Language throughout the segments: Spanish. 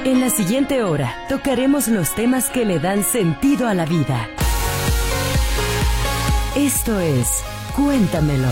En la siguiente hora tocaremos los temas que le dan sentido a la vida. Esto es Cuéntamelo.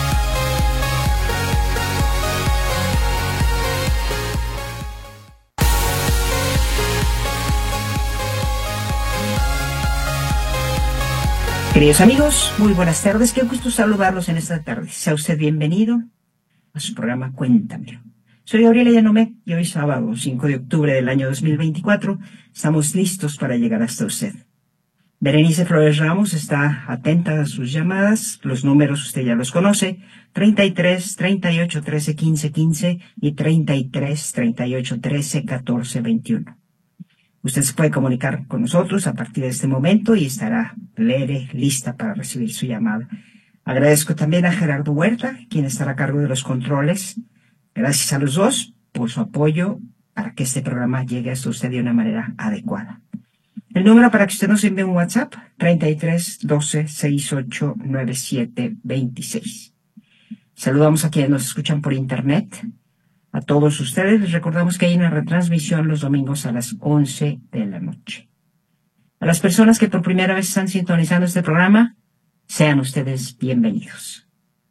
Queridos amigos, muy buenas tardes. Qué gusto saludarlos en esta tarde. Sea usted bienvenido a su programa Cuéntamelo. Soy Gabriela Yanomé y hoy sábado 5 de octubre del año 2024 estamos listos para llegar hasta usted. Berenice Flores Ramos está atenta a sus llamadas. Los números usted ya los conoce: 33 38 13 15 15 y 33 38 13 14 21. Usted se puede comunicar con nosotros a partir de este momento y estará lista para recibir su llamada. Agradezco también a Gerardo Huerta, quien estará a cargo de los controles. Gracias a los dos por su apoyo para que este programa llegue hasta usted de una manera adecuada. El número para que usted nos envíe un WhatsApp: 33 12 68 97 26. Saludamos a quienes nos escuchan por internet. A todos ustedes les recordamos que hay una retransmisión los domingos a las 11 de la noche. A las personas que por primera vez están sintonizando este programa, sean ustedes bienvenidos.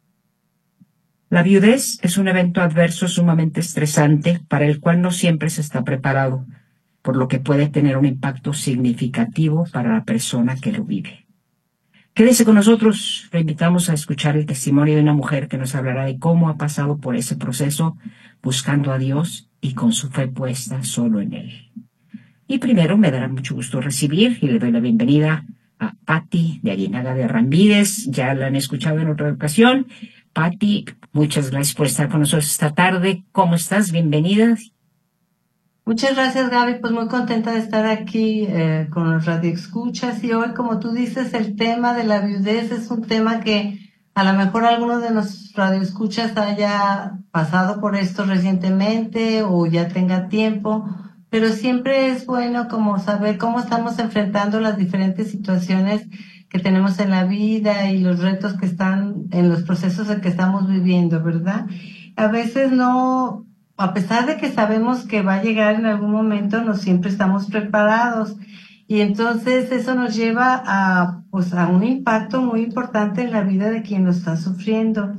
La viudez es un evento adverso sumamente estresante para el cual no siempre se está preparado, por lo que puede tener un impacto significativo para la persona que lo vive. Quédese con nosotros, le invitamos a escuchar el testimonio de una mujer que nos hablará de cómo ha pasado por ese proceso buscando a Dios y con su fe puesta solo en Él. Y primero me dará mucho gusto recibir y le doy la bienvenida a Patti de Aguinaga de Ramírez. Ya la han escuchado en otra ocasión. Patti, muchas gracias por estar con nosotros esta tarde. ¿Cómo estás? Bienvenida. Muchas gracias, Gaby. Pues muy contenta de estar aquí con los radioescuchas. Y hoy, como tú dices, el tema de la viudez es un tema que a lo mejor alguno de los radioescuchas haya pasado por esto recientemente o ya tenga tiempo, pero siempre es bueno como saber cómo estamos enfrentando las diferentes situaciones que tenemos en la vida y los retos que están en los procesos en que estamos viviendo, ¿verdad? A veces no, a pesar de que sabemos que va a llegar en algún momento, no siempre estamos preparados. Y entonces eso nos lleva a un impacto muy importante en la vida de quien lo está sufriendo.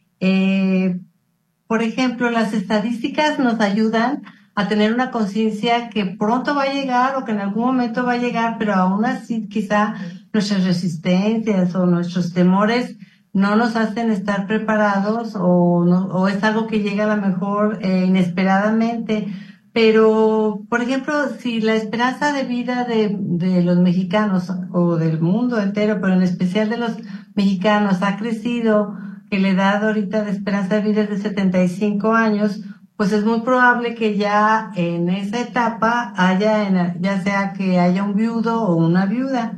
Por ejemplo, las estadísticas nos ayudan a tener una conciencia que pronto va a llegar o que en algún momento va a llegar, pero aún así quizá nuestras resistencias o nuestros temores no nos hacen estar preparados o es algo que llega a lo mejor inesperadamente. Pero, por ejemplo, si la esperanza de vida de los mexicanos o del mundo entero, pero en especial de los mexicanos, ha crecido, que la edad ahorita de esperanza de vida es de 75 años, pues es muy probable que ya en esa etapa ya sea que haya un viudo o una viuda.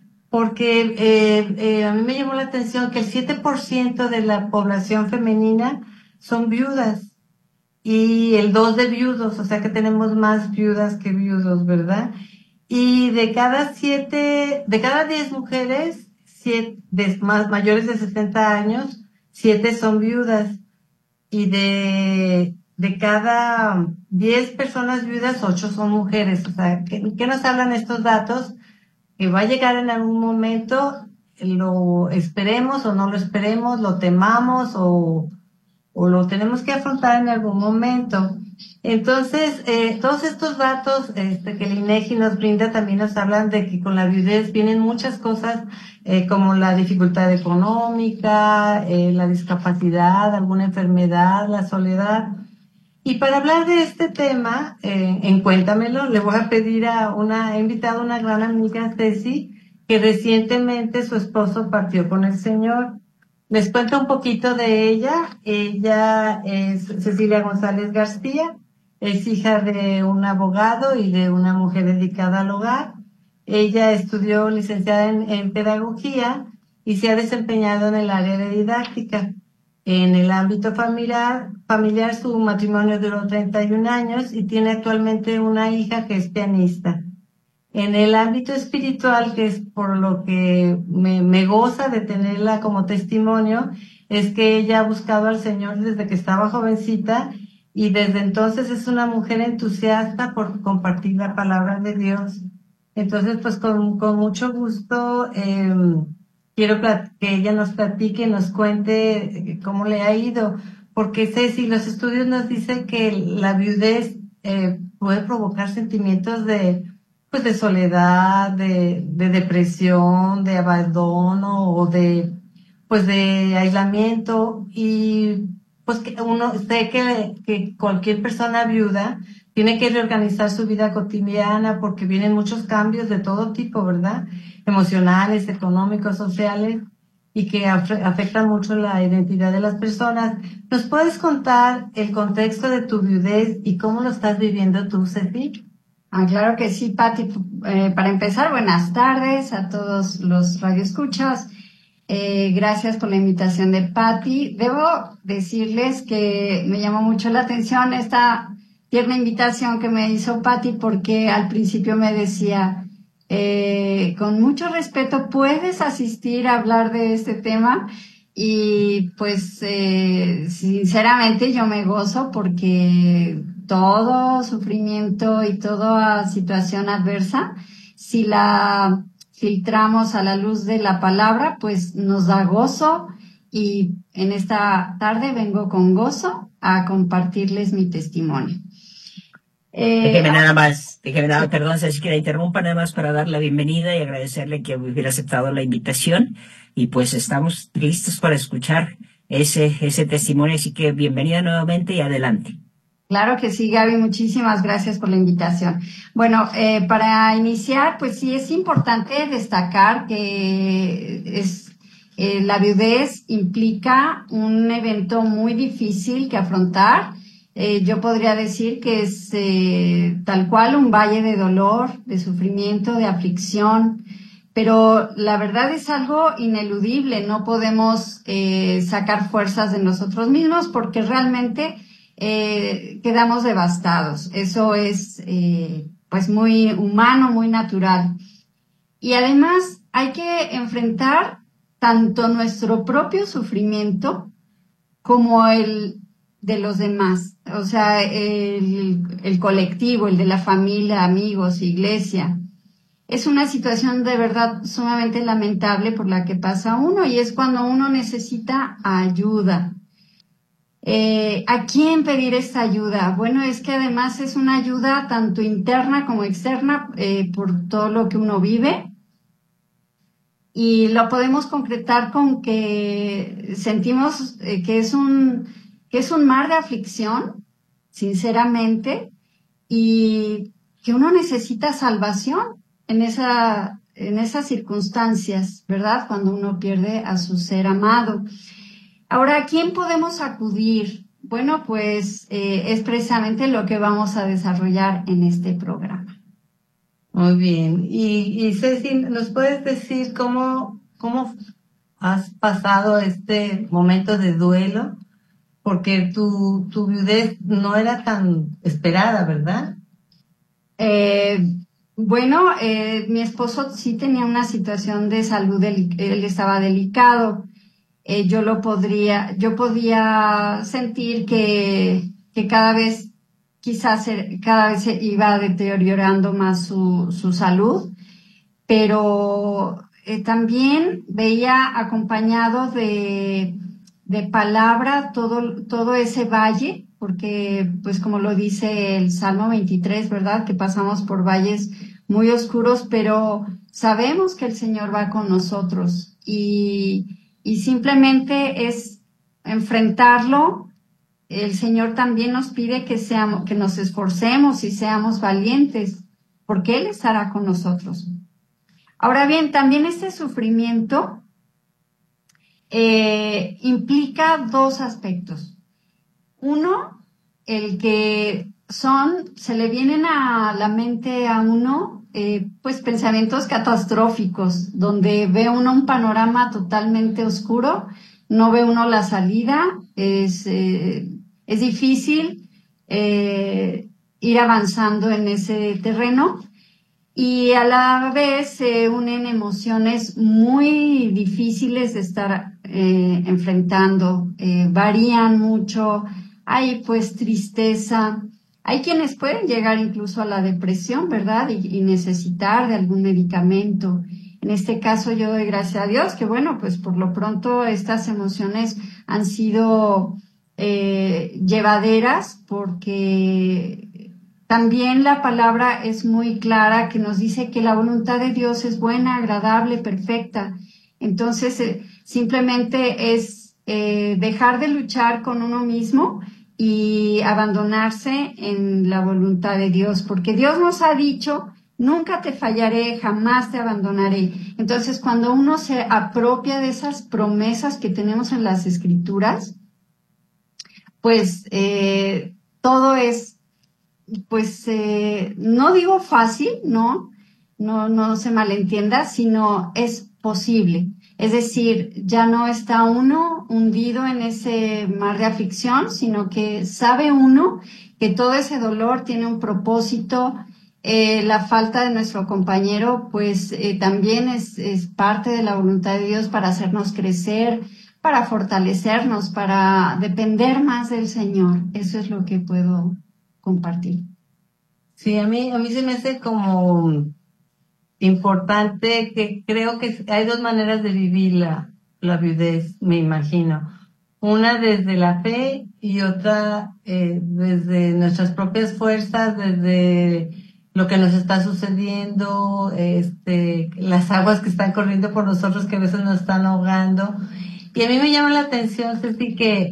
Porque a mí me llamó la atención que el 7% de la población femenina son viudas. Y el 2 de viudos, o sea que tenemos más viudas que viudos, ¿verdad? Y de cada 10 mujeres, 7 más mayores de 60 años, 7 son viudas. Y de cada 10 personas viudas, 8 son mujeres. O sea, ¿qué nos hablan estos datos? Que va a llegar en algún momento, lo esperemos o no lo esperemos, lo temamos o lo tenemos que afrontar en algún momento. Entonces, todos estos datos que el INEGI nos brinda también nos hablan de que con la viudez vienen muchas cosas como la dificultad económica, la discapacidad, alguna enfermedad, la soledad. Y para hablar de este tema, en Cuéntamelo, le voy a pedir he invitado a una gran amiga, Ceci, que recientemente su esposo partió con el Señor. Les cuento un poquito de ella. Ella es Cecilia González García, es hija de un abogado y de una mujer dedicada al hogar. Ella estudió licenciada en pedagogía y se ha desempeñado en el área de didáctica. En el ámbito familiar, su matrimonio duró 31 años y tiene actualmente una hija que es pianista. En el ámbito espiritual, que es por lo que me goza de tenerla como testimonio, es que ella ha buscado al Señor desde que estaba jovencita y desde entonces es una mujer entusiasta por compartir la palabra de Dios. Entonces, pues con mucho gusto quiero que ella nos platique, nos cuente cómo le ha ido, porque Ceci, los estudios nos dicen que la viudez puede provocar sentimientos pues de soledad, de depresión, de abandono o pues de aislamiento, y pues que uno sé que cualquier persona viuda tiene que reorganizar su vida cotidiana porque vienen muchos cambios de todo tipo, ¿verdad? Emocionales, económicos, sociales, y que afectan mucho la identidad de las personas. ¿Nos puedes contar el contexto de tu viudez y cómo lo estás viviendo tú, Ceci? Claro que sí, Pati. Para empezar, buenas tardes a todos los radioescuchas. Gracias por la invitación de Pati. Debo decirles que me llamó mucho la atención esta tierna invitación que me hizo Pati, porque al principio me decía, con mucho respeto, ¿puedes asistir a hablar de este tema? Y pues sinceramente yo me gozo porque todo sufrimiento y toda situación adversa, si la filtramos a la luz de la palabra, pues nos da gozo, y en esta tarde vengo con gozo a compartirles mi testimonio. Perdón, Ceci, que la interrumpa, nada más para dar la bienvenida y agradecerle que hubiera aceptado la invitación, y pues estamos listos para escuchar ese testimonio, así que bienvenida nuevamente y adelante. Claro que sí, Gaby, muchísimas gracias por la invitación. Bueno, para iniciar, pues sí es importante destacar que la viudez implica un evento muy difícil que afrontar. Yo podría decir que es tal cual un valle de dolor, de sufrimiento, de aflicción, pero la verdad es algo ineludible. No podemos sacar fuerzas de nosotros mismos porque realmente quedamos devastados. Eso es pues muy humano, muy natural. Y además hay que enfrentar tanto nuestro propio sufrimiento como el de los demás, o sea, el colectivo, el de la familia, amigos, iglesia. Es una situación de verdad sumamente lamentable por la que pasa uno, y es cuando uno necesita ayuda. ¿A quién pedir esta ayuda? Bueno, es que además es una ayuda tanto interna como externa, por todo lo que uno vive, y lo podemos concretar con que sentimos que es un mar de aflicción, sinceramente, y que uno necesita salvación en esas circunstancias, ¿verdad? Cuando uno pierde a su ser amado. Ahora, ¿a quién podemos acudir? Bueno, pues es precisamente lo que vamos a desarrollar en este programa. Muy bien. Y Ceci, ¿nos puedes decir cómo has pasado este momento de duelo? Porque tu viudez no era tan esperada, ¿verdad? Bueno, mi esposo sí tenía una situación de salud, él estaba delicado. Yo podía sentir que cada vez se iba deteriorando más su salud, pero también veía acompañado de palabra todo ese valle, porque pues como lo dice el Salmo 23, ¿verdad? Que pasamos por valles muy oscuros, pero sabemos que el Señor va con nosotros, y simplemente es enfrentarlo. El Señor también nos pide que nos esforcemos y seamos valientes, porque Él estará con nosotros. Ahora bien, también este sufrimiento implica dos aspectos. Uno, el que se le vienen a la mente a uno pues pensamientos catastróficos, donde ve uno un panorama totalmente oscuro, no ve uno la salida, es difícil ir avanzando en ese terreno, y a la vez se unen emociones muy difíciles de estar enfrentando, varían mucho. hay pues tristeza. Hay quienes pueden llegar incluso a la depresión, ¿verdad? Y necesitar de algún medicamento. En este caso yo doy gracias a Dios que bueno, pues por lo pronto estas emociones han sido llevaderas, porque también la palabra es muy clara que nos dice que la voluntad de Dios es buena, agradable, perfecta. Entonces simplemente es dejar de luchar con uno mismo y abandonarse en la voluntad de Dios, porque Dios nos ha dicho: nunca te fallaré, jamás te abandonaré. Entonces, cuando uno se apropia de esas promesas que tenemos en las Escrituras, pues todo es, pues no digo fácil, no se malentienda, sino es posible. Es decir, ya no está uno hundido en ese mar de aflicción, sino que sabe uno que todo ese dolor tiene un propósito. La falta de nuestro compañero, pues también es parte de la voluntad de Dios para hacernos crecer, para fortalecernos, para depender más del Señor. Eso es lo que puedo compartir. Sí, a mí se me hace como importante, que creo que hay dos maneras de vivir la viudez, me imagino. Una desde la fe y otra desde nuestras propias fuerzas, desde lo que nos está sucediendo, las aguas que están corriendo por nosotros, que a veces nos están ahogando. Y a mí me llama la atención, Ceci, que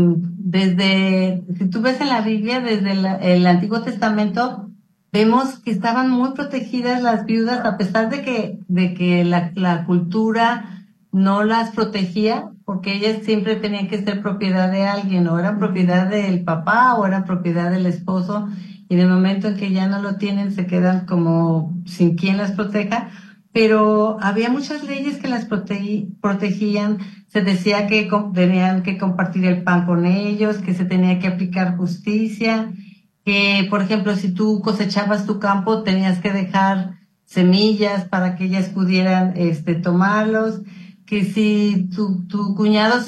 si tú ves en la Biblia, desde el Antiguo Testamento, vemos que estaban muy protegidas las viudas, a pesar de que la cultura no las protegía, porque ellas siempre tenían que ser propiedad de alguien, o eran propiedad del papá, o eran propiedad del esposo, y en el momento en que ya no lo tienen, se quedan como sin quien las proteja. Pero había muchas leyes que las protegían. Se decía que tenían que compartir el pan con ellos, que se tenía que aplicar justicia, que, por ejemplo, si tú cosechabas tu campo, tenías que dejar semillas para que ellas pudieran tomarlos, que si tu cuñado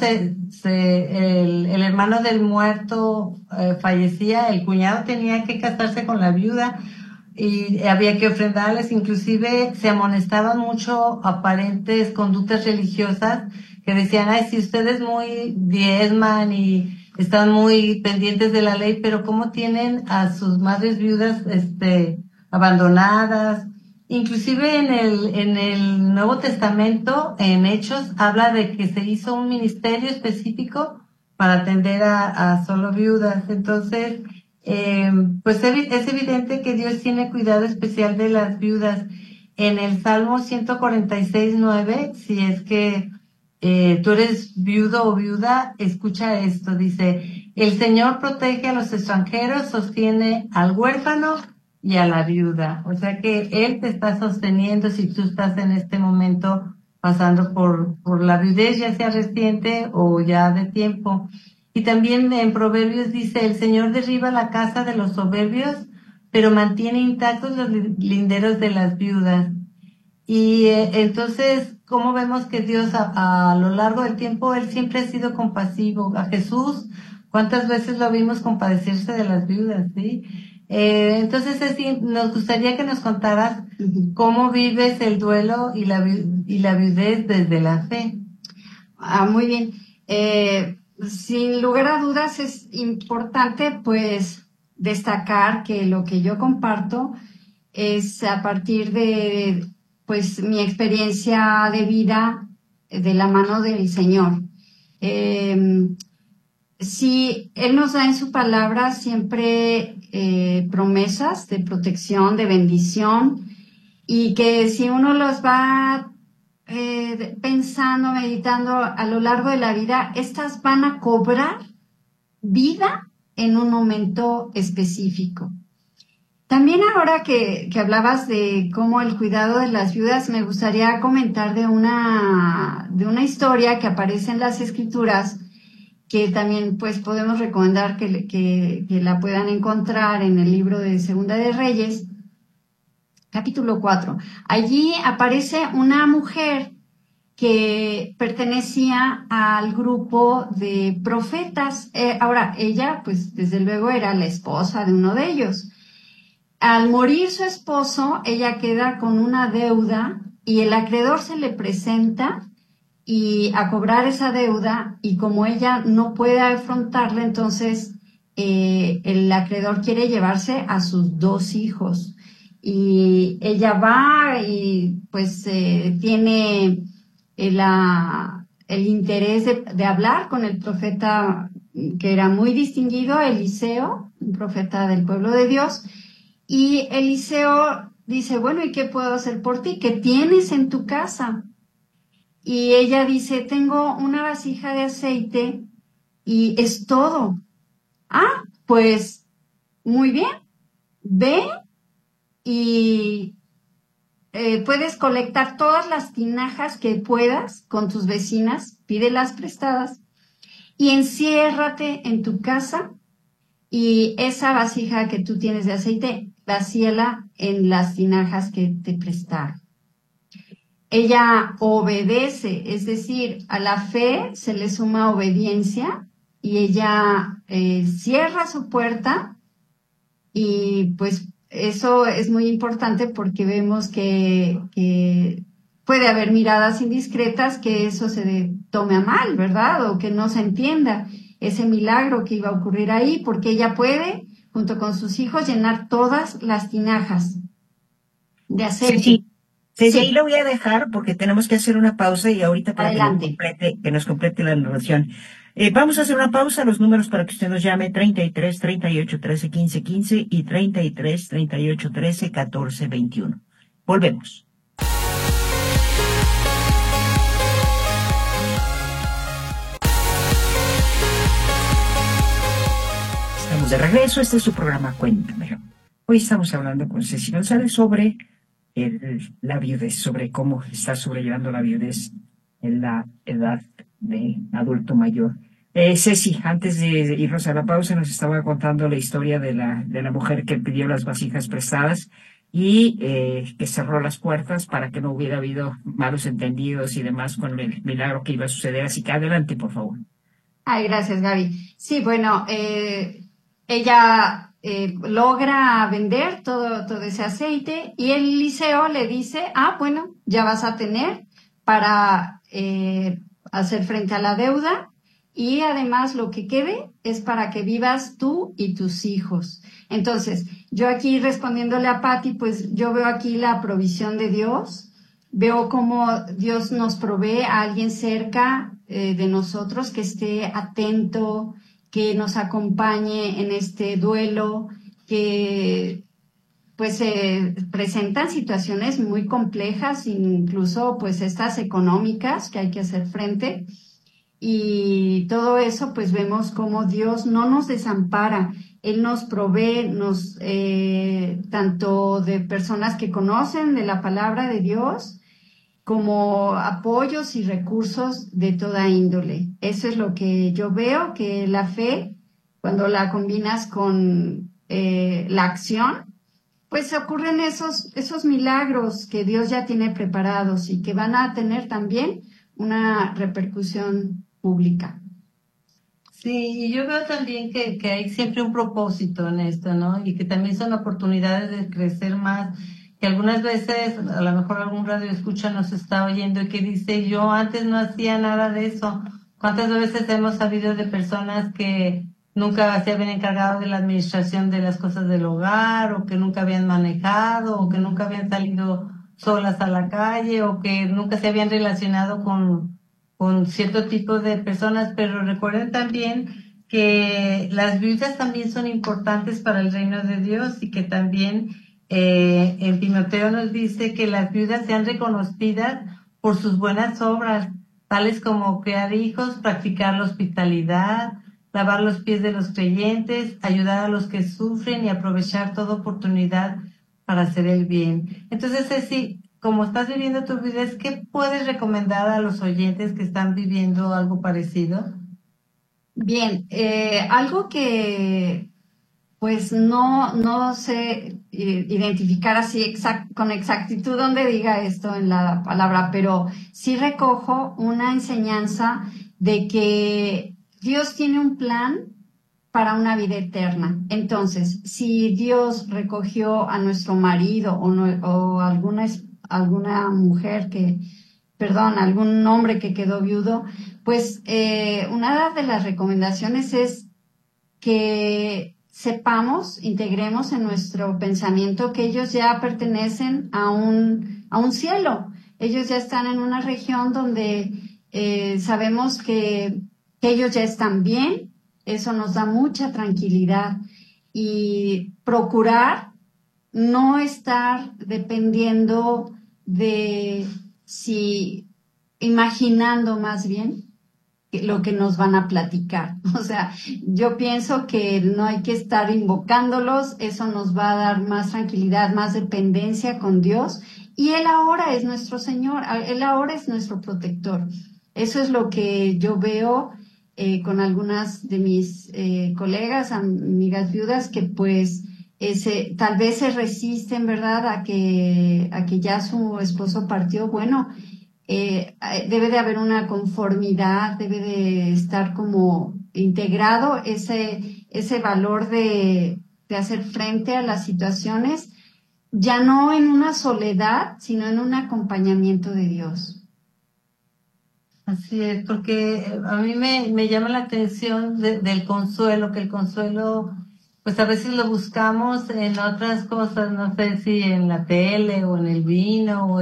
el hermano del muerto fallecía, el cuñado tenía que casarse con la viuda y había que ofrendarles. Inclusive se amonestaban mucho aparentes conductas religiosas que decían: ay, si ustedes muy diezman y están muy pendientes de la ley, pero ¿cómo tienen a sus madres viudas abandonadas? Inclusive en el Nuevo Testamento, en Hechos, habla de que se hizo un ministerio específico para atender a solo viudas. Entonces, pues es evidente que Dios tiene cuidado especial de las viudas. En el Salmo 146:9, si es que tú eres viudo o viuda, escucha esto, dice: el Señor protege a los extranjeros, sostiene al huérfano y a la viuda. O sea que Él te está sosteniendo si tú estás en este momento pasando por la viudez, ya sea reciente o ya de tiempo. Y también en Proverbios dice: el Señor derriba la casa de los soberbios, pero mantiene intactos los linderos de las viudas. Y entonces, ¿cómo vemos que Dios a lo largo del tiempo, Él siempre ha sido compasivo? A Jesús, ¿cuántas veces lo vimos compadecerse de las viudas? ¿Sí? Entonces, nos gustaría que nos contaras cómo vives el duelo y la viudez desde la fe. Muy bien. Sin lugar a dudas es importante pues destacar que lo que yo comparto es a partir de pues mi experiencia de vida de la mano del Señor. Sí, Él nos da en su palabra siempre promesas de protección, de bendición, y que si uno los va pensando, meditando a lo largo de la vida, estas van a cobrar vida en un momento específico. También ahora que hablabas de cómo el cuidado de las viudas, me gustaría comentar de una historia que aparece en las Escrituras, que también pues podemos recomendar que la puedan encontrar en el libro de Segunda de Reyes, capítulo 4. Allí aparece una mujer que pertenecía al grupo de profetas. Ahora, ella, pues desde luego era la esposa de uno de ellos. Al morir su esposo, ella queda con una deuda y el acreedor se le presenta y a cobrar esa deuda, y como ella no puede afrontarla, entonces el acreedor quiere llevarse a sus 2 hijos. Y ella va y pues tiene el interés de hablar con el profeta que era muy distinguido, Eliseo, un profeta del pueblo de Dios. Y Eliseo dice, bueno, ¿y qué puedo hacer por ti? ¿Qué tienes en tu casa? Y ella dice, tengo una vasija de aceite y es todo. Ah, pues muy bien, ve y puedes colectar todas las tinajas que puedas con tus vecinas, pídelas prestadas y enciérrate en tu casa, y esa vasija que tú tienes de aceite, vacíala en las tinajas que te prestaron. Ella obedece, es decir, a la fe se le suma obediencia, y ella cierra su puerta, y pues eso es muy importante porque vemos que puede haber miradas indiscretas, que eso se tome a mal, ¿verdad? O que no se entienda ese milagro que iba a ocurrir ahí, porque ella puede, junto con sus hijos, llenar todas las tinajas de aceite. Sí. Desde ahí Sí, lo voy a dejar porque tenemos que hacer una pausa y ahorita para adelante. que nos complete la narración. Vamos a hacer una pausa, los números para que usted nos llame: 33 38 13 15 15 y 33 38 13 14 21. Volvemos. Estamos de regreso, este es su programa Cuéntamelo. Hoy estamos hablando con Ceci González sobre la viudez, sobre cómo está sobrellevando la viudez en la edad de adulto mayor. Ceci, antes de irnos a la pausa, nos estaba contando la historia de la mujer que pidió las vasijas prestadas y que cerró las puertas para que no hubiera habido malos entendidos y demás con el milagro que iba a suceder. Así que adelante, por favor. Ay, gracias, Gaby. Sí, bueno, ella logra vender todo ese aceite, y Eliseo le dice, bueno, ya vas a tener para hacer frente a la deuda, y además lo que quede es para que vivas tú y tus hijos. Entonces, yo aquí respondiéndole a Patti, pues yo veo aquí la provisión de Dios, veo cómo Dios nos provee a alguien cerca de nosotros que esté atento, que nos acompañe en este duelo, que pues se presentan situaciones muy complejas, incluso pues estas económicas que hay que hacer frente, y todo eso pues vemos cómo Dios no nos desampara. Él nos provee, tanto de personas que conocen de la palabra de Dios, como apoyos y recursos de toda índole. Eso es lo que yo veo, que la fe, cuando la combinas con la acción, pues ocurren esos milagros que Dios ya tiene preparados y que van a tener también una repercusión pública. Sí, y yo veo también que hay siempre un propósito en esto, ¿no? Y que también son oportunidades de crecer más. Que algunas veces, a lo mejor algún radio escucha nos está oyendo y que dice, yo antes no hacía nada de eso. ¿Cuántas veces hemos sabido de personas que nunca se habían encargado de la administración de las cosas del hogar, o que nunca habían manejado, o que nunca habían salido solas a la calle, o que nunca se habían relacionado con cierto tipo de personas? Pero recuerden también que las viudas también son importantes para el reino de Dios, y que también en Timoteo nos dice que las viudas sean reconocidas por sus buenas obras, tales como criar hijos, practicar la hospitalidad, lavar los pies de los creyentes, ayudar a los que sufren y aprovechar toda oportunidad para hacer el bien. Entonces, Ceci, como estás viviendo tu vida, ¿qué puedes recomendar a los oyentes que están viviendo algo parecido? Bien, algo que pues no sé identificar así con exactitud dónde diga esto en la palabra, pero sí recojo una enseñanza de que Dios tiene un plan para una vida eterna. Entonces, si Dios recogió a nuestro marido o alguna mujer algún hombre que quedó viudo, pues una de las recomendaciones es que sepamos, integremos en nuestro pensamiento que ellos ya pertenecen a un cielo. Ellos ya están en una región donde sabemos que ellos ya están bien. Eso nos da mucha tranquilidad y procurar no estar dependiendo de imaginando más bien lo que nos van a platicar. O sea, yo pienso que no hay que estar invocándolos, eso nos va a dar más tranquilidad, más dependencia con Dios, y Él ahora es nuestro Señor, Él ahora es nuestro protector. Eso es lo que yo veo con algunas de mis colegas, amigas viudas, que pues tal vez se resisten, ¿verdad?, a que ya su esposo partió. Bueno, debe de haber una conformidad, debe de estar como integrado ese valor de hacer frente a las situaciones, ya no en una soledad, sino en un acompañamiento de Dios. Así es, porque a mí me llama la atención del consuelo, que el consuelo, pues a veces lo buscamos en otras cosas, no sé si en la tele o en el vino o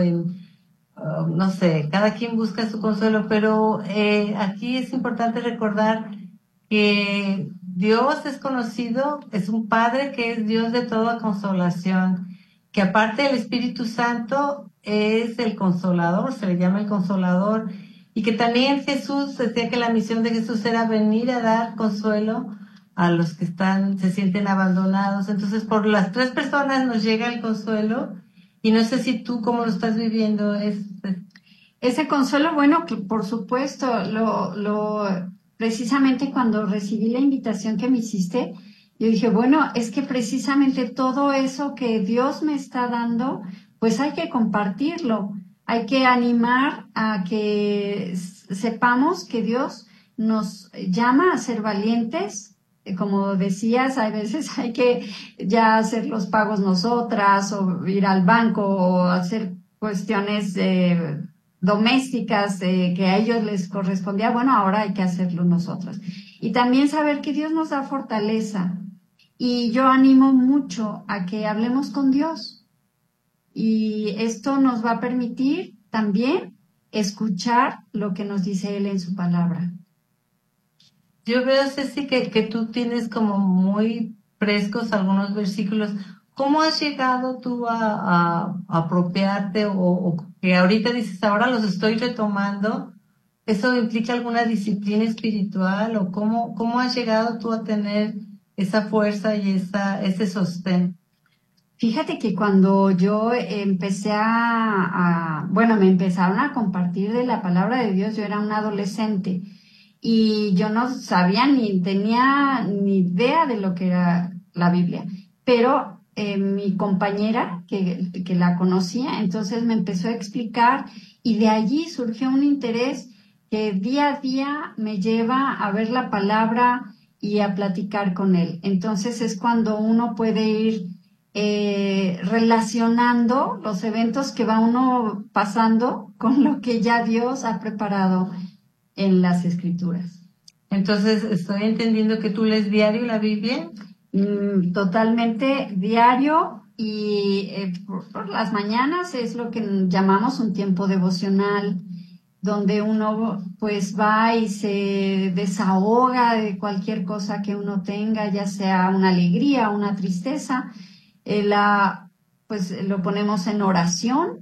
no sé, cada quien busca su consuelo, pero aquí es importante recordar que Dios es conocido, es un Padre que es Dios de toda consolación, que aparte del Espíritu Santo es el Consolador, se le llama el Consolador, y que también Jesús decía que la misión de Jesús era venir a dar consuelo a los que se sienten abandonados. Entonces, por las tres personas nos llega el consuelo, y no sé si tú cómo lo estás viviendo. Ese consuelo, bueno, que por supuesto, precisamente cuando recibí la invitación que me hiciste, yo dije, bueno, es que precisamente todo eso que Dios me está dando, pues hay que compartirlo, hay que animar a que sepamos que Dios nos llama a ser valientes. Como decías, a veces hay que ya hacer los pagos nosotras o ir al banco o hacer cuestiones domésticas que a ellos les correspondía. Bueno, ahora hay que hacerlo nosotras. Y también saber que Dios nos da fortaleza. Y yo animo mucho a que hablemos con Dios. Y esto nos va a permitir también escuchar lo que nos dice Él en su palabra. Yo veo, Ceci, que tú tienes como muy frescos algunos versículos. ¿Cómo has llegado tú a apropiarte o que ahorita dices, ahora los estoy retomando? ¿Eso implica alguna disciplina espiritual o cómo has llegado tú a tener esa fuerza y ese sostén? Fíjate que cuando yo empecé me empezaron a compartir de la palabra de Dios, yo era una adolescente y yo no sabía ni tenía ni idea de lo que era la Biblia, pero mi compañera que la conocía, entonces me empezó a explicar y de allí surgió un interés que día a día me lleva a ver la palabra y a platicar con Él. Entonces es cuando uno puede ir relacionando los eventos que va uno pasando con lo que ya Dios ha preparado en las Escrituras. Entonces, estoy entendiendo que tú lees diario la Biblia. Totalmente diario y por las mañanas es lo que llamamos un tiempo devocional, donde uno pues va y se desahoga de cualquier cosa que uno tenga, ya sea una alegría, una tristeza. Pues lo ponemos en oración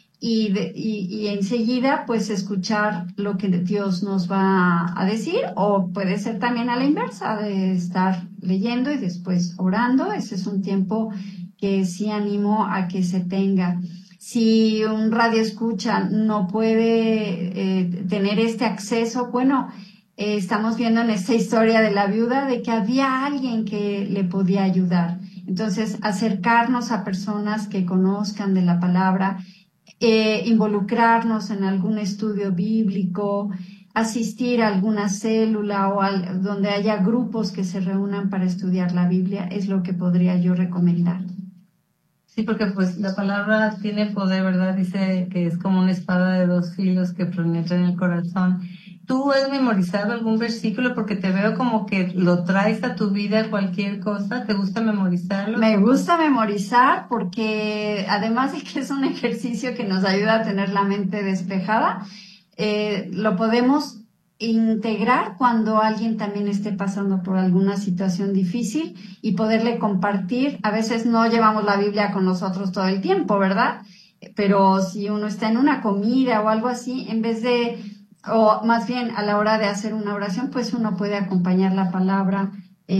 y enseguida pues escuchar lo que Dios nos va a decir, o puede ser también a la inversa, de estar leyendo y después orando. Ese es un tiempo que sí animo a que se tenga. Si un radioescucha no puede tener este acceso, bueno, estamos viendo en esta historia de la viuda de que había alguien que le podía ayudar. Entonces, acercarnos a personas que conozcan de la palabra, involucrarnos en algún estudio bíblico, asistir a alguna célula o donde haya grupos que se reúnan para estudiar la Biblia, es lo que podría yo recomendar. Sí, porque pues la palabra tiene poder, ¿verdad? Dice que es como una espada de dos filos que penetra en el corazón. ¿Tú has memorizado algún versículo? Porque te veo como que lo traes a tu vida, cualquier cosa. ¿Te gusta memorizarlo? Me gusta memorizar porque además de que es un ejercicio que nos ayuda a tener la mente despejada, lo podemos integrar cuando alguien también esté pasando por alguna situación difícil y poderle compartir. A veces no llevamos la Biblia con nosotros todo el tiempo, ¿verdad? Pero si uno está en una comida o algo así, en vez de, o más bien a la hora de hacer una oración, pues uno puede acompañar la palabra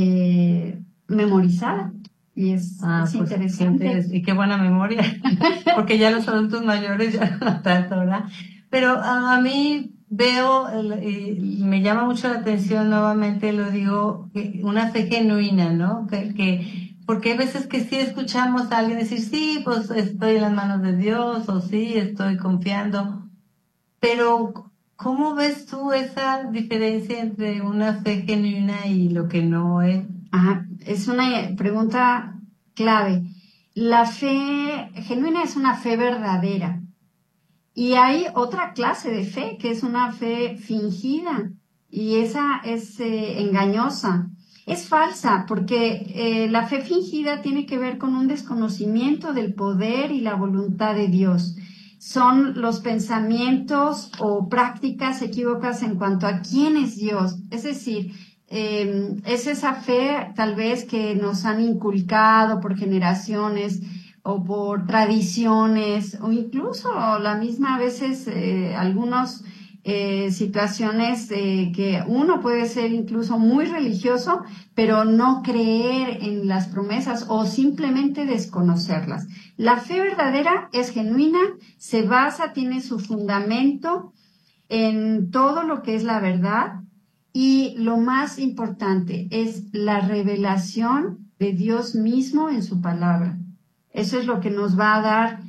memorizada. Y es pues, interesante. Y qué buena memoria, porque ya los adultos mayores ya no tanto, ¿verdad? Pero a mí veo, y me llama mucho la atención, nuevamente lo digo, una fe genuina, ¿no? Porque hay veces que sí escuchamos a alguien decir, sí, pues estoy en las manos de Dios, o sí, estoy confiando, pero ¿cómo ves tú esa diferencia entre una fe genuina y lo que no es? Es una pregunta clave. La fe genuina es una fe verdadera. Y hay otra clase de fe, que es una fe fingida, y esa es engañosa. Es falsa, porque la fe fingida tiene que ver con un desconocimiento del poder y la voluntad de Dios. Son los pensamientos o prácticas equívocas en cuanto a quién es Dios. Es decir, es esa fe tal vez que nos han inculcado por generaciones o por tradiciones, o incluso la misma a veces algunas situaciones que uno puede ser incluso muy religioso, pero no creer en las promesas o simplemente desconocerlas. La fe verdadera es genuina, se basa, tiene su fundamento en todo lo que es la verdad, y lo más importante es la revelación de Dios mismo en su palabra. Eso es lo que nos va a dar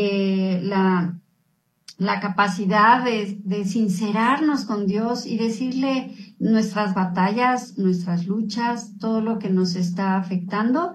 la capacidad de sincerarnos con Dios y decirle nuestras batallas, nuestras luchas, todo lo que nos está afectando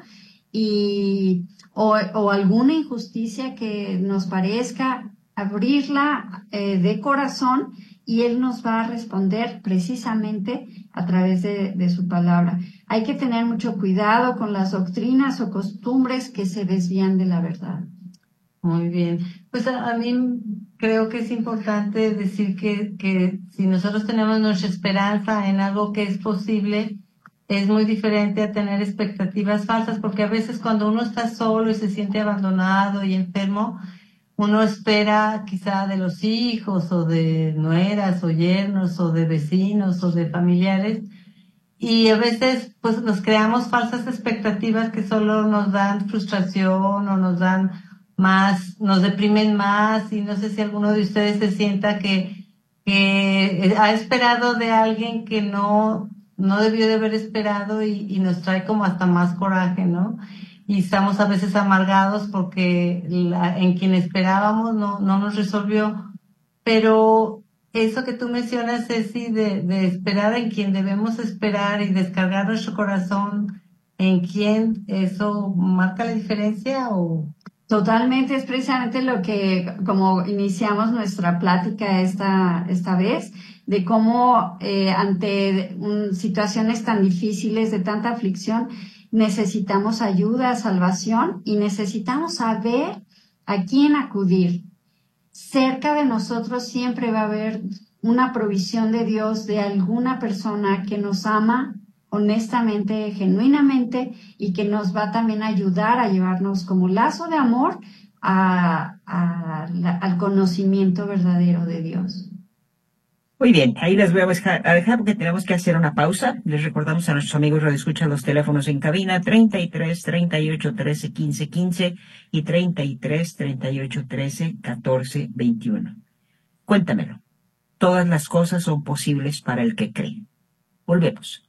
o alguna injusticia que nos parezca, abrirla de corazón, y Él nos va a responder precisamente a través de su palabra. Hay que tener mucho cuidado con las doctrinas o costumbres que se desvían de la verdad. Muy bien. Pues a mí creo que es importante decir que si nosotros tenemos nuestra esperanza en algo que es posible, es muy diferente a tener expectativas falsas, porque a veces cuando uno está solo y se siente abandonado y enfermo, uno espera quizá de los hijos o de nueras o yernos o de vecinos o de familiares, y a veces pues nos creamos falsas expectativas que solo nos dan frustración o nos dan más, nos deprimen más, y no sé si alguno de ustedes se sienta que ha esperado de alguien que no debió de haber esperado, y nos trae como hasta más coraje, ¿no? Y estamos a veces amargados porque en quien esperábamos no nos resolvió. Pero eso que tú mencionas, Ceci, de esperar en quien debemos esperar y descargar nuestro corazón en quien, ¿eso marca la diferencia o...? Totalmente, es precisamente lo que, como iniciamos nuestra plática esta vez, de cómo ante situaciones tan difíciles, de tanta aflicción, necesitamos ayuda, salvación, y necesitamos saber a quién acudir. Cerca de nosotros siempre va a haber una provisión de Dios, de alguna persona que nos ama honestamente, genuinamente, y que nos va también a ayudar a llevarnos como lazo de amor al conocimiento verdadero de Dios. Muy bien, ahí les voy a dejar porque tenemos que hacer una pausa. Les recordamos a nuestros amigos radioescuchas los teléfonos en cabina 33 38 13 15 15 y 33 38 13 14 21. Cuéntamelo. todas las cosas son posibles para el que cree. Volvemos.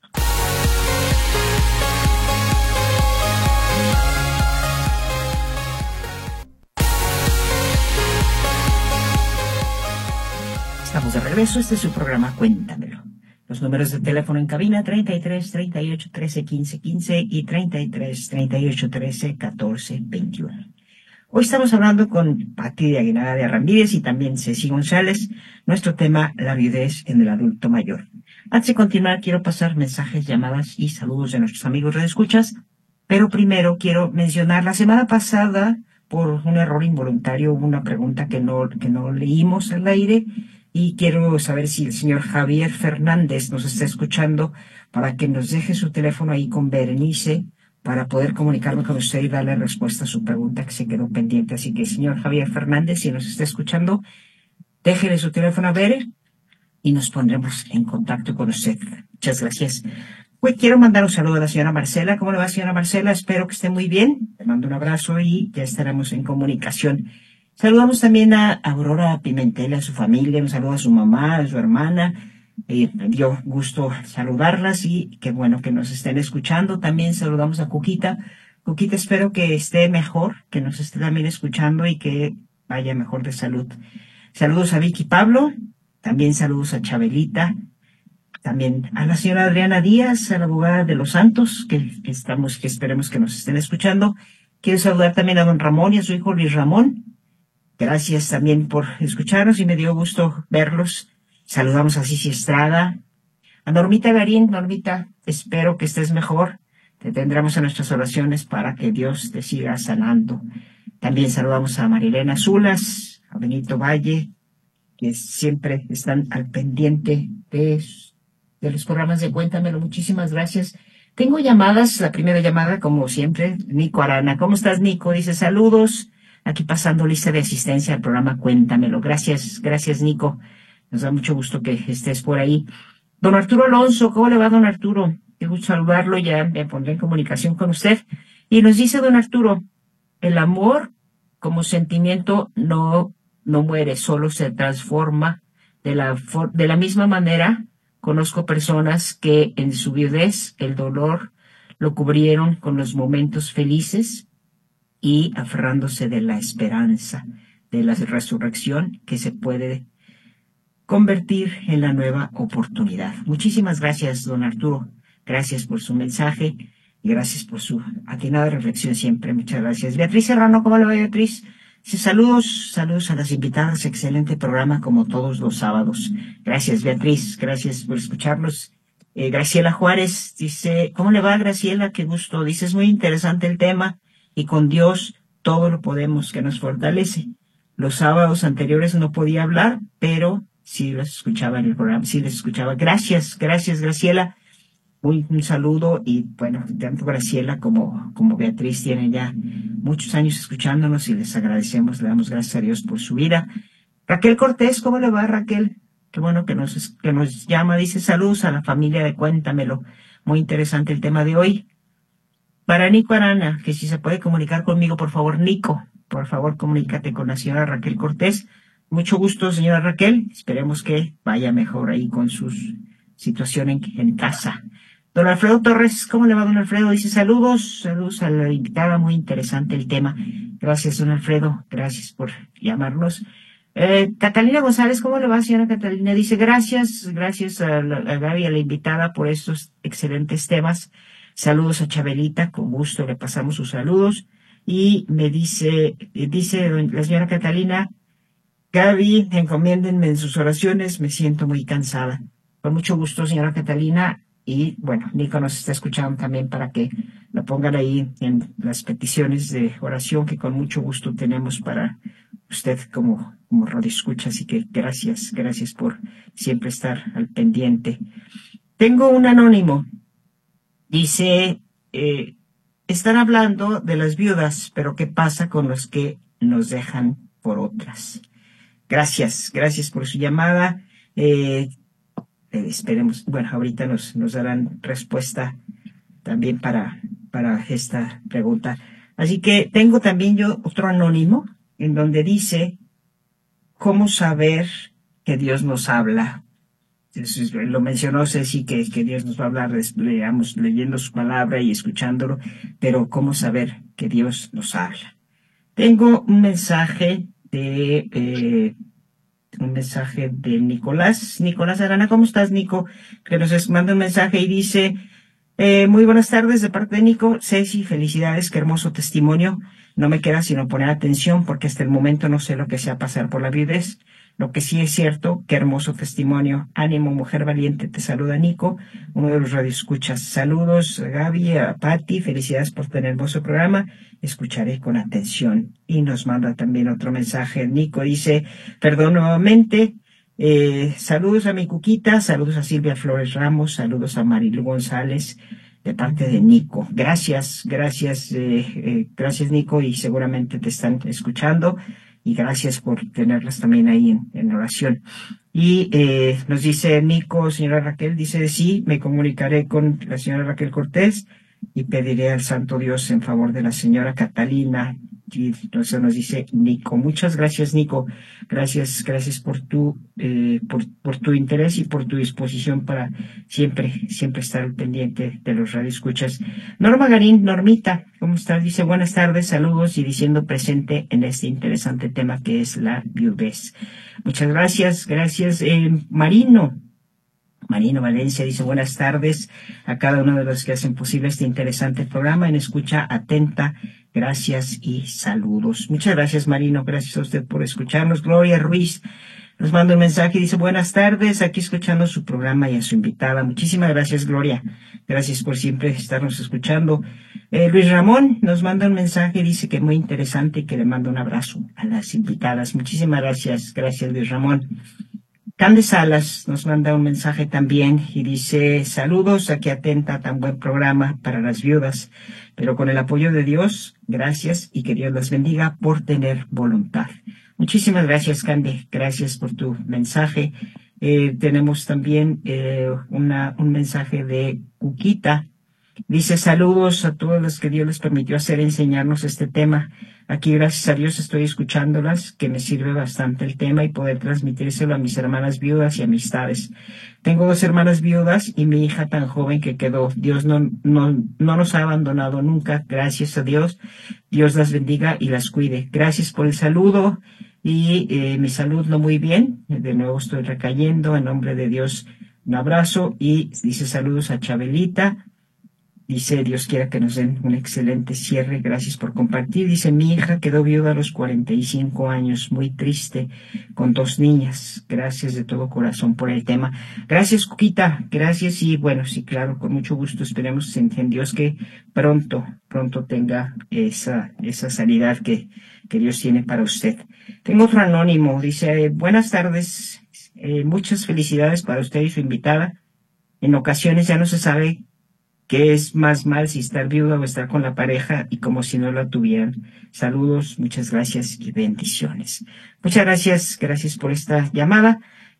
Estamos de regreso, este es su programa Cuéntamelo. Los números de teléfono en cabina 33 38 13 15 15 y 33 38 13 14 21. Hoy estamos hablando con Pati de Aguinaga de Ramírez y también Ceci González, nuestro tema, la viudez en el adulto mayor. Antes de continuar, quiero pasar mensajes, llamadas y saludos de nuestros amigos redescuchas, pero primero quiero mencionar, la semana pasada, por un error involuntario, hubo una pregunta que no leímos al aire, y quiero saber si el señor Javier Fernández nos está escuchando para que nos deje su teléfono ahí con Berenice para poder comunicarme con usted y darle respuesta a su pregunta que se quedó pendiente. Así que, señor Javier Fernández, si nos está escuchando, déjele su teléfono a Bere y nos pondremos en contacto con usted. Muchas gracias. Hoy quiero mandar un saludo a la señora Marcela. ¿Cómo le va, señora Marcela? Espero que esté muy bien. Le mando un abrazo y ya estaremos en comunicación. Saludamos también a Aurora Pimentel, a su familia, un saludo a su mamá, a su hermana. Me dio gusto saludarlas y qué bueno que nos estén escuchando. También saludamos a Cuquita. Cuquita, espero que esté mejor, que nos esté también escuchando y que vaya mejor de salud. Saludos a Vicky Pablo, también saludos a Chabelita, también a la señora Adriana Díaz, a la abogada de Los Santos, que esperemos que nos estén escuchando. Quiero saludar también a don Ramón y a su hijo Luis Ramón. Gracias también por escucharnos y me dio gusto verlos. Saludamos a Cici Estrada, a Normita Garín. Normita, espero que estés mejor. Te tendremos en nuestras oraciones para que Dios te siga sanando. También saludamos a Marilena Zulas, a Benito Valle, que siempre están al pendiente de los programas de Cuéntamelo. Muchísimas gracias. Tengo llamadas, la primera llamada, como siempre, Nico Arana. ¿Cómo estás, Nico? Dice, saludos. Aquí pasando lista de asistencia al programa Cuéntamelo. Gracias, Nico. Nos da mucho gusto que estés por ahí. Don Arturo Alonso, ¿cómo le va, don Arturo? Qué gusto saludarlo, ya me pondré en comunicación con usted. Y nos dice don Arturo, el amor como sentimiento no muere, solo se transforma. De la misma manera, conozco personas que en su viudez el dolor lo cubrieron con los momentos felices y aferrándose de la esperanza de la resurrección que se puede convertir en la nueva oportunidad. Muchísimas gracias, don Arturo. Gracias por su mensaje y gracias por su atinada reflexión siempre. Muchas gracias. Beatriz Serrano, ¿cómo le va, Beatriz? Dice, saludos a las invitadas. Excelente programa como todos los sábados. Gracias, Beatriz. Gracias por escucharnos. Graciela Juárez dice, ¿cómo le va, Graciela? Qué gusto. Dice, es muy interesante el tema y con Dios todo lo podemos, que nos fortalece. Los sábados anteriores no podía hablar, pero sí los escuchaba en el programa, sí les escuchaba. Gracias, Graciela. Un saludo y bueno, tanto Graciela como Beatriz tienen ya muchos años escuchándonos y les agradecemos, le damos gracias a Dios por su vida. Raquel Cortés, ¿cómo le va, Raquel? Qué bueno que nos llama, dice saludos a la familia de Cuéntamelo. Muy interesante el tema de hoy. Para Nico Arana, que si se puede comunicar conmigo, por favor, Nico, por favor, comunícate con la señora Raquel Cortés. Mucho gusto, señora Raquel. Esperemos que vaya mejor ahí con su situación en casa. Don Alfredo Torres, ¿cómo le va, don Alfredo? Dice saludos a la invitada, muy interesante el tema. Gracias, don Alfredo, gracias por llamarnos. Catalina González, ¿cómo le va, señora Catalina? Dice gracias a Gaby, a la invitada, por estos excelentes temas. Saludos a Chabelita, con gusto le pasamos sus saludos. Y me dice la señora Catalina, Gaby, encomiéndenme en sus oraciones, me siento muy cansada. Con mucho gusto, señora Catalina. Y bueno, Nico nos está escuchando también para que lo pongan ahí en las peticiones de oración que con mucho gusto tenemos para usted como radioescucha. Así que gracias por siempre estar al pendiente. Tengo un anónimo. Dice, están hablando de las viudas, pero ¿qué pasa con los que nos dejan por otras? Gracias por su llamada. Esperemos, bueno, ahorita nos darán respuesta también para esta pregunta. Así que tengo también yo otro anónimo en donde dice, ¿cómo saber que Dios nos habla. Lo mencionó Ceci, que Dios nos va a hablar, leamos, leyendo su palabra y escuchándolo, pero ¿cómo saber que Dios nos habla? Tengo un mensaje de Nicolás Arana. ¿Cómo estás, Nico? Que nos manda un mensaje y dice: muy buenas tardes de parte de Nico. Ceci, felicidades, qué hermoso testimonio. No me queda sino poner atención porque hasta el momento no sé lo que sea pasar por la viudez. Lo que sí es cierto, qué hermoso testimonio. Ánimo, mujer valiente, te saluda Nico, uno de los radioescuchas. Saludos a Gaby, a Patti, felicidades por tener hermoso programa. Escucharé con atención. Y nos manda también otro mensaje. Nico dice: perdón nuevamente. Saludos a mi Cuquita, saludos a Silvia Flores Ramos, saludos a Marilu González, de parte de Nico. Gracias Nico, y seguramente te están escuchando, y gracias por tenerlas también ahí en oración. Y nos dice Nico, señora Raquel, dice: sí, me comunicaré con la señora Raquel Cortés y pediré al Santo Dios en favor de la señora Catalina. Y entonces nos dice Nico. Muchas gracias, Nico. Gracias por tu interés y por tu disposición para siempre estar pendiente de los radioescuchas. Norma Garín, Normita, ¿cómo estás? Dice: buenas tardes, saludos, y diciendo presente en este interesante tema que es la viudez. Muchas gracias. Marino Valencia dice: buenas tardes a cada uno de los que hacen posible este interesante programa, en escucha atenta. Gracias y saludos. Muchas gracias, Marino. Gracias a usted por escucharnos. Gloria Ruiz nos manda un mensaje y dice: buenas tardes, aquí escuchando su programa y a su invitada. Muchísimas gracias, Gloria. Gracias por siempre estarnos escuchando. Luis Ramón nos manda un mensaje y dice que muy interesante y que le manda un abrazo a las invitadas. Muchísimas gracias. Gracias, Luis Ramón. Cande Salas nos manda un mensaje también y dice: saludos, aquí atenta, tan buen programa para las viudas, pero con el apoyo de Dios, gracias, y que Dios las bendiga por tener voluntad. Muchísimas gracias, Cande, gracias por tu mensaje. Tenemos también un mensaje de Cuquita. Dice: saludos a todos los que Dios les permitió enseñarnos este tema. Aquí, gracias a Dios, estoy escuchándolas, que me sirve bastante el tema y poder transmitírselo a mis hermanas viudas y amistades. Tengo 2 hermanas viudas y mi hija tan joven que quedó. Dios no nos ha abandonado nunca, gracias a Dios. Dios las bendiga y las cuide. Gracias por el saludo, y mi salud no muy bien. De nuevo estoy recayendo. En nombre de Dios, un abrazo. Y dice: saludos a Chabelita. Dice: Dios quiera que nos den un excelente cierre. Gracias por compartir. Dice: mi hija quedó viuda a los 45 años, muy triste, con 2 niñas. Gracias de todo corazón por el tema. Gracias, Cuquita. Gracias. Y bueno, sí, claro, con mucho gusto. Esperemos en Dios que pronto tenga esa sanidad que Dios tiene para usted. Tengo otro anónimo. Dice: buenas tardes. Muchas felicidades para usted y su invitada. En ocasiones ya no se sabe qué es más mal, si estar viuda o estar con la pareja, y como si no la tuvieran. Saludos, muchas gracias y bendiciones. Muchas gracias por esta llamada.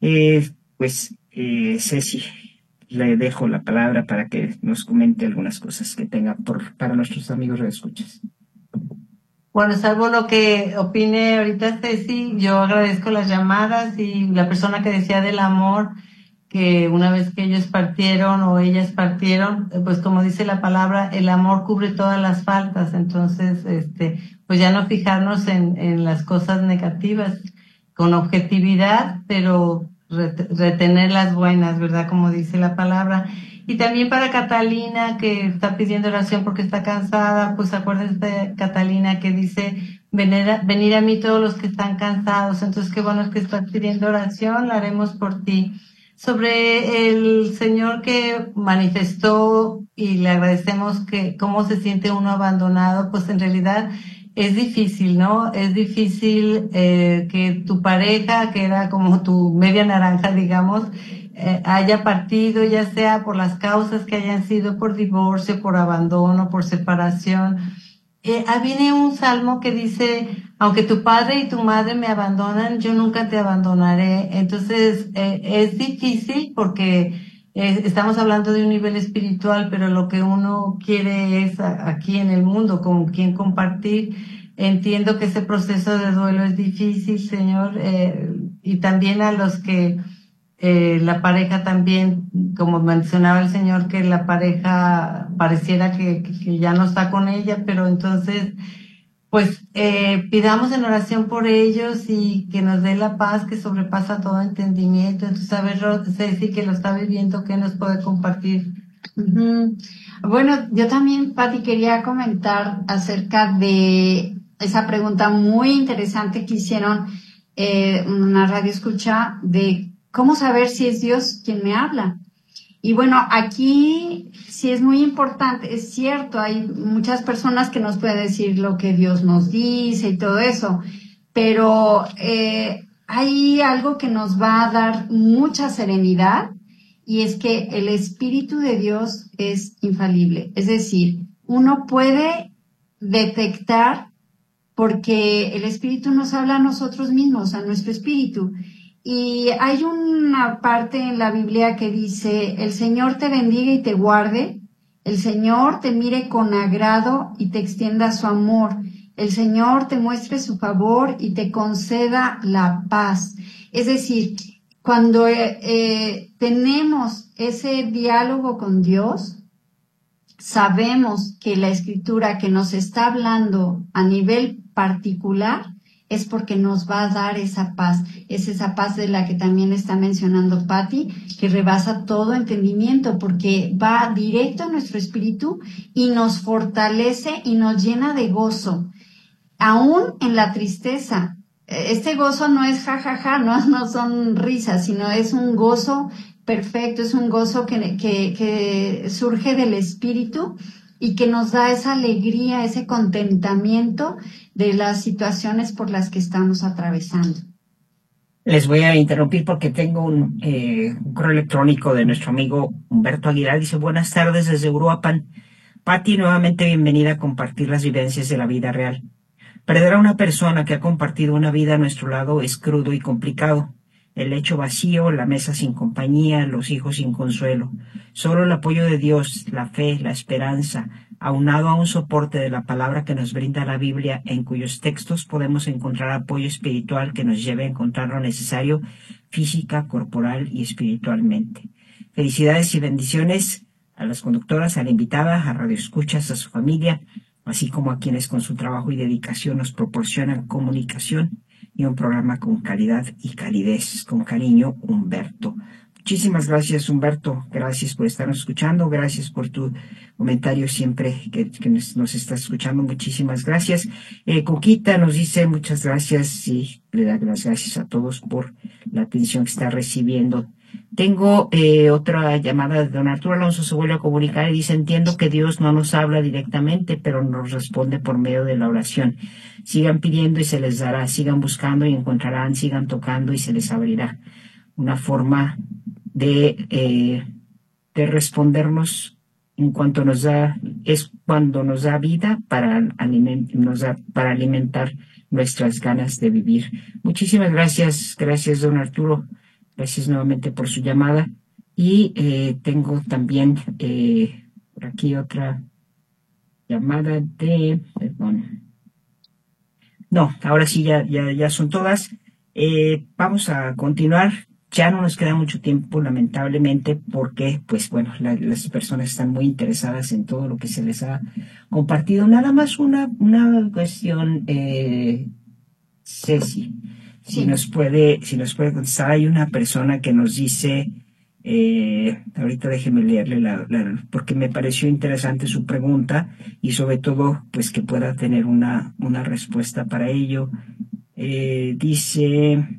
Ceci, le dejo la palabra para que nos comente algunas cosas que tenga para nuestros amigos radioescuchas. Bueno, salvo lo que opine ahorita Ceci, yo agradezco las llamadas y la persona que decía del amor, que una vez que ellos partieron o ellas partieron, pues como dice la palabra, el amor cubre todas las faltas. Entonces, pues ya no fijarnos en las cosas negativas, con objetividad, pero retener las buenas, ¿verdad? Como dice la palabra. Y también para Catalina, que está pidiendo oración porque está cansada, pues acuérdense de Catalina, que dice: venir a mí todos los que están cansados. Entonces, qué bueno es que estás pidiendo oración, la haremos por ti. Sobre el Señor que manifestó, y le agradecemos, que cómo se siente uno abandonado, pues en realidad es difícil, ¿no? Es difícil que tu pareja, que era como tu media naranja, digamos, haya partido, ya sea por las causas que hayan sido, por divorcio, por abandono, por separación. Viene un salmo que dice: aunque tu padre y tu madre me abandonan, yo nunca te abandonaré. Entonces, es difícil porque estamos hablando de un nivel espiritual, pero lo que uno quiere es aquí en el mundo, con quien compartir. Entiendo que ese proceso de duelo es difícil, Señor, y también a los que la pareja también, como mencionaba el señor, que la pareja pareciera que ya no está con ella, pero entonces, pues pidamos en oración por ellos y que nos dé la paz que sobrepasa todo entendimiento. Entonces, a ver, Ceci, que lo está viviendo, ¿qué nos puede compartir? Ujú. Bueno, yo también, Pati, quería comentar acerca de esa pregunta muy interesante que hicieron una radio escucha de cómo saber si es Dios quien me habla. Y bueno, aquí sí es muy importante, es cierto, hay muchas personas que nos pueden decir lo que Dios nos dice y todo eso, pero hay algo que nos va a dar mucha serenidad y es que el Espíritu de Dios es infalible. Es decir, uno puede detectar porque el Espíritu nos habla a nosotros mismos, a nuestro espíritu. Y hay una parte en la Biblia que dice, el Señor te bendiga y te guarde, el Señor te mire con agrado y te extienda su amor, el Señor te muestre su favor y te conceda la paz. Es decir, cuando tenemos ese diálogo con Dios, sabemos que la Escritura que nos está hablando a nivel particular es porque nos va a dar esa paz. Es esa paz de la que también está mencionando Patti, que rebasa todo entendimiento, porque va directo a nuestro espíritu y nos fortalece y nos llena de gozo. Aún en la tristeza, este gozo no es jajaja, no son risas, sino es un gozo perfecto, es un gozo que surge del espíritu y que nos da esa alegría, ese contentamiento de las situaciones por las que estamos atravesando. Les voy a interrumpir porque tengo un correo electrónico de nuestro amigo Humberto Aguilar. Dice, buenas tardes desde Uruapan. Patti, nuevamente bienvenida a compartir las vivencias de la vida real. Perder a una persona que ha compartido una vida a nuestro lado es crudo y complicado. El lecho vacío, la mesa sin compañía, los hijos sin consuelo. Solo el apoyo de Dios, la fe, la esperanza, aunado a un soporte de la palabra que nos brinda la Biblia, en cuyos textos podemos encontrar apoyo espiritual que nos lleve a encontrar lo necesario física, corporal y espiritualmente. Felicidades y bendiciones a las conductoras, a la invitada, a Radio Escuchas, a su familia, así como a quienes con su trabajo y dedicación nos proporcionan comunicación y un programa con calidad y calidez. Con cariño, Humberto. Muchísimas gracias, Humberto. Gracias por estarnos escuchando. Gracias por tu comentario siempre que nos estás escuchando. Muchísimas gracias. Coquita nos dice muchas gracias y le da las gracias a todos por la atención que está recibiendo. Tengo otra llamada de don Arturo Alonso. Se vuelve a comunicar y dice, entiendo que Dios no nos habla directamente, pero nos responde por medio de la oración. Sigan pidiendo y se les dará, sigan buscando y encontrarán, sigan tocando y se les abrirá. Una forma de respondernos en cuanto nos da, es cuando nos da vida para alimentar nuestras ganas de vivir. Muchísimas gracias, don Arturo. Gracias nuevamente por su llamada. Y tengo también por aquí otra llamada de... Perdón. No, ahora sí ya son todas. Vamos a continuar. Ya no nos queda mucho tiempo, lamentablemente, porque, pues bueno, las personas están muy interesadas en todo lo que se les ha compartido. Nada más una cuestión, Ceci. Si nos puede contestar, hay una persona que nos dice, ahorita déjeme leerle porque me pareció interesante su pregunta y sobre todo, pues que pueda tener una respuesta para ello. Dice,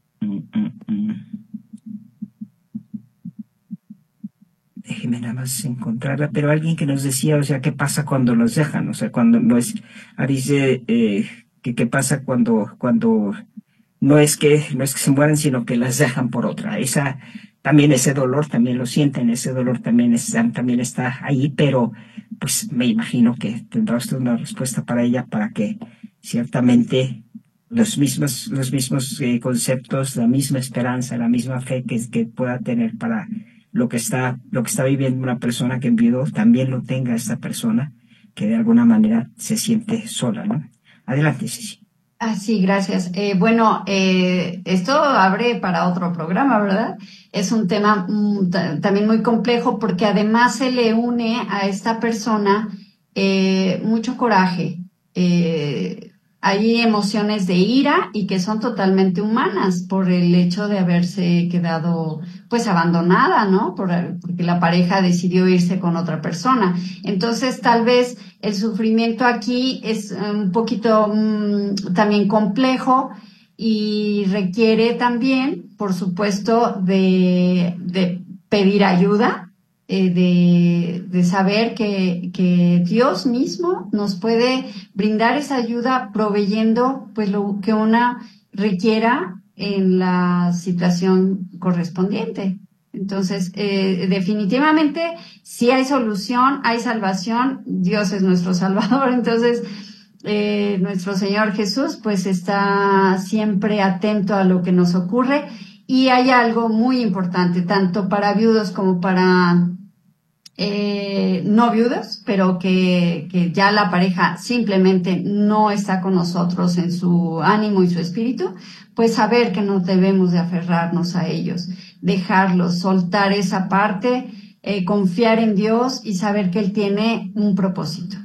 déjeme nada más encontrarla, pero alguien que nos decía, o sea, ¿qué pasa cuando los dejan? O sea, cuando no es, dice, ¿qué pasa cuando no es que se mueran, sino que las dejan por otra? También ese dolor, también lo sienten, ese dolor también está ahí, pero pues me imagino que tendrá usted una respuesta para ella, para que ciertamente los mismos conceptos, la misma esperanza, la misma fe que pueda tener para lo que está viviendo una persona que enviudó, también lo tenga esta persona que de alguna manera se siente sola, ¿no? Adelante, Ceci. Sí, gracias. Bueno, esto abre para otro programa, ¿verdad? Es un tema también muy complejo porque además se le une a esta persona mucho coraje. Hay emociones de ira y que son totalmente humanas por el hecho de haberse quedado pues abandonada, ¿no? Porque la pareja decidió irse con otra persona. Entonces, tal vez el sufrimiento aquí es un poquito también complejo y requiere también, por supuesto, de pedir ayuda, de saber que Dios mismo nos puede brindar esa ayuda proveyendo pues lo que una requiera en la situación correspondiente. Entonces, definitivamente, si hay solución, hay salvación, Dios es nuestro Salvador, entonces, nuestro Señor Jesús, pues está siempre atento a lo que nos ocurre y hay algo muy importante, tanto para viudos como para no viudos, pero que ya la pareja simplemente no está con nosotros en su ánimo y su espíritu, pues saber que no debemos de aferrarnos a ellos, dejarlos, soltar esa parte, confiar en Dios y saber que Él tiene un propósito.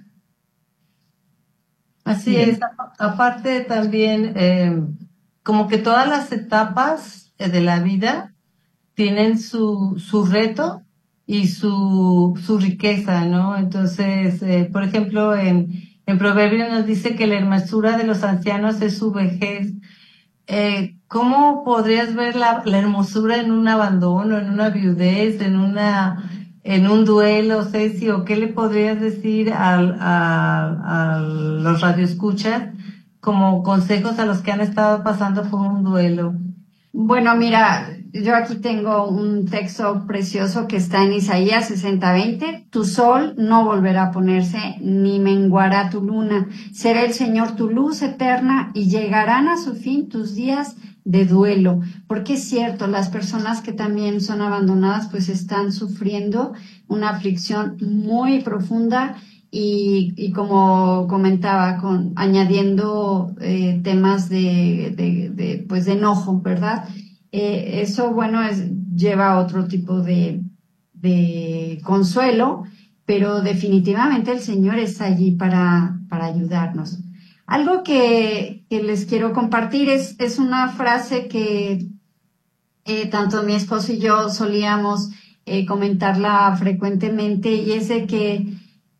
Así es, aparte también, como que todas las etapas de la vida tienen su reto y su riqueza, ¿no? Entonces, por ejemplo, en Proverbios nos dice que la hermosura de los ancianos es su vejez. ¿Cómo podrías ver la hermosura en un abandono, en una viudez, en un duelo, Ceci? ¿O qué le podrías decir a los radioescuchas como consejos a los que han estado pasando por un duelo? Bueno, mira, yo aquí tengo un texto precioso que está en Isaías 60:20. Tu sol no volverá a ponerse, ni menguará tu luna. Será el Señor tu luz eterna y llegarán a su fin tus días de duelo. Porque es cierto, las personas que también son abandonadas pues están sufriendo una aflicción muy profunda y como comentaba, añadiendo temas pues de enojo, ¿verdad? Eso, bueno, lleva a otro tipo de consuelo, pero definitivamente el Señor está allí para ayudarnos. Algo que les quiero compartir es una frase que tanto mi esposo y yo solíamos comentarla frecuentemente, y es de que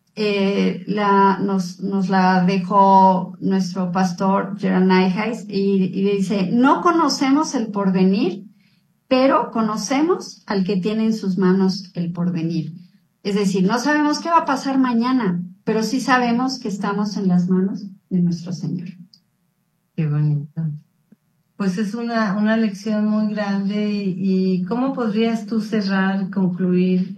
nos la dejó nuestro pastor Gerald Nyhais y dice: no conocemos el porvenir, pero conocemos al que tiene en sus manos el porvenir. Es decir, no sabemos qué va a pasar mañana, pero sí sabemos que estamos en las manos de nuestro Señor. Qué bonito. Pues es una lección muy grande y ¿cómo podrías tú cerrar y concluir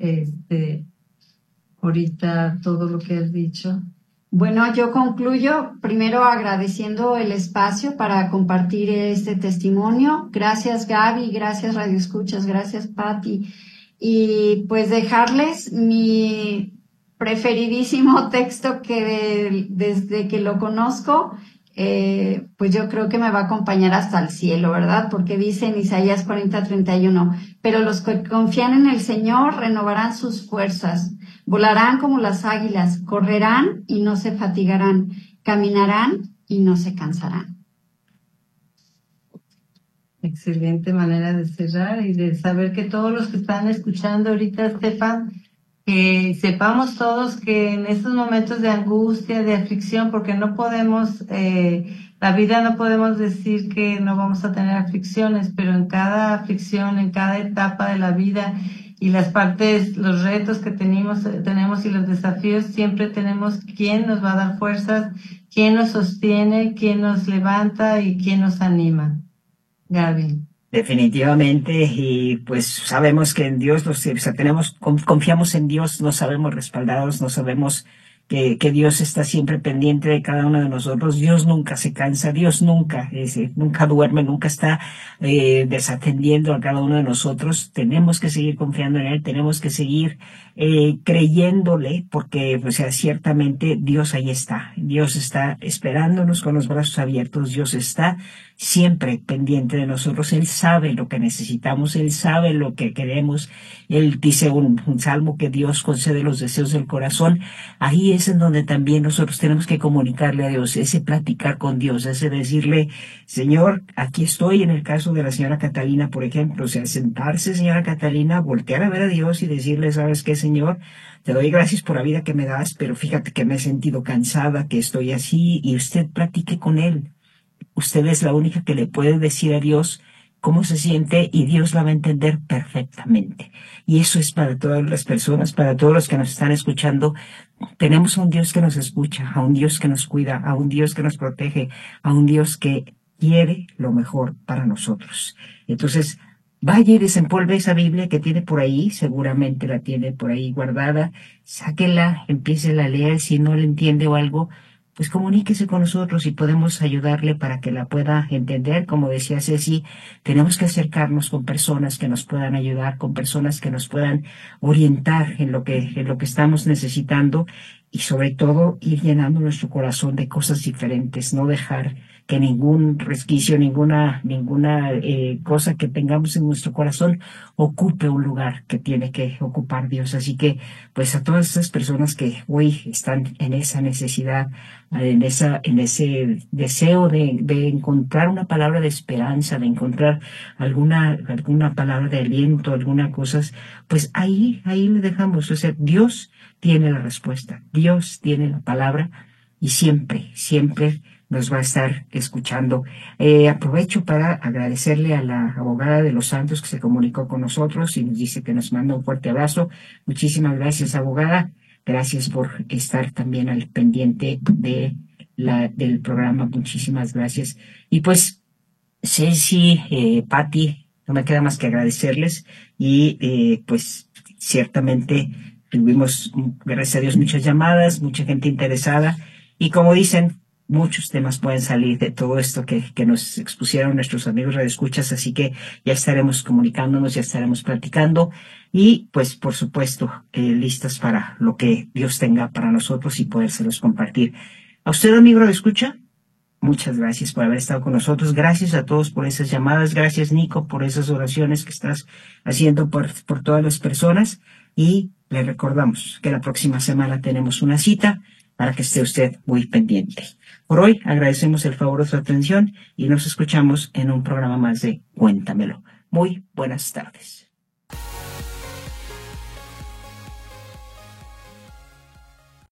ahorita todo lo que has dicho? Bueno, yo concluyo primero agradeciendo el espacio para compartir este testimonio. Gracias, Gaby, gracias, Radio Escuchas, gracias, Patti. Y pues dejarles mi preferidísimo texto que desde que lo conozco, pues yo creo que me va a acompañar hasta el cielo, ¿verdad? Porque dice en Isaías 40:31, pero los que confían en el Señor renovarán sus fuerzas, volarán como las águilas, correrán y no se fatigarán, caminarán y no se cansarán. Excelente manera de cerrar y de saber que todos los que están escuchando ahorita sepamos todos que en estos momentos de angustia, de aflicción, porque no podemos, la vida no podemos decir que no vamos a tener aflicciones, pero en cada aflicción, en cada etapa de la vida y las partes, los retos que tenemos y los desafíos, siempre tenemos quien nos va a dar fuerzas, quien nos sostiene, quien nos levanta y quien nos anima. Gaby. Definitivamente, y pues sabemos que en Dios confiamos en Dios, nos sabemos respaldados, nos sabemos que Dios está siempre pendiente de cada uno de nosotros. Dios nunca se cansa, Dios nunca duerme, nunca está desatendiendo a cada uno de nosotros. Tenemos que seguir confiando en Él, tenemos que seguir creyéndole, porque, o sea, ciertamente Dios ahí está. Dios está esperándonos con los brazos abiertos. Dios está siempre pendiente de nosotros. Él sabe lo que necesitamos, Él sabe lo que queremos. Él dice un salmo que Dios concede los deseos del corazón. Ahí es en donde también nosotros tenemos que comunicarle a Dios, ese platicar con Dios, ese decirle, Señor, aquí estoy. En el caso de la señora Catalina, por ejemplo, o sea, sentarse, señora Catalina, voltear a ver a Dios y decirle, ¿sabes qué, Señor? Te doy gracias por la vida que me das, pero fíjate que me he sentido cansada, que estoy así, y usted platique con Él. Usted es la única que le puede decir a Dios cómo se siente y Dios la va a entender perfectamente. Y eso es para todas las personas, para todos los que nos están escuchando. Tenemos a un Dios que nos escucha, a un Dios que nos cuida, a un Dios que nos protege, a un Dios que quiere lo mejor para nosotros. Entonces, vaya y desempolve esa Biblia que tiene por ahí, seguramente la tiene por ahí guardada, sáquela, empiécela a leer, si no le entiende o algo, pues comuníquese con nosotros y podemos ayudarle para que la pueda entender. Como decía Ceci, tenemos que acercarnos con personas que nos puedan ayudar, con personas que nos puedan orientar en lo que estamos necesitando y sobre todo ir llenando nuestro corazón de cosas diferentes, no dejar que ningún resquicio, ninguna cosa que tengamos en nuestro corazón ocupe un lugar que tiene que ocupar Dios. Así que, pues a todas esas personas que hoy están en esa necesidad, en ese deseo de encontrar una palabra de esperanza, de encontrar alguna palabra de aliento, alguna cosa, pues ahí le dejamos. O sea, Dios tiene la respuesta, Dios tiene la palabra y siempre nos va a estar escuchando. Aprovecho para agradecerle a la abogada de Los Santos que se comunicó con nosotros y nos dice que nos manda un fuerte abrazo. Muchísimas gracias, abogada. Gracias por estar también al pendiente del programa. Muchísimas gracias. Y pues, Ceci, Patti, no me queda más que agradecerles y pues ciertamente tuvimos, gracias a Dios, muchas llamadas, mucha gente interesada y como dicen, muchos temas pueden salir de todo esto que nos expusieron nuestros amigos radioescuchas, así que ya estaremos comunicándonos, ya estaremos platicando y pues por supuesto listas para lo que Dios tenga para nosotros y podérselos compartir. A usted, amigo radioescucha, muchas gracias por haber estado con nosotros. Gracias a todos por esas llamadas. Gracias, Nico, por esas oraciones que estás haciendo por todas las personas. Y le recordamos que la próxima semana tenemos una cita para que esté usted muy pendiente. Por hoy agradecemos el favor de su atención y nos escuchamos en un programa más de Cuéntamelo. Muy buenas tardes.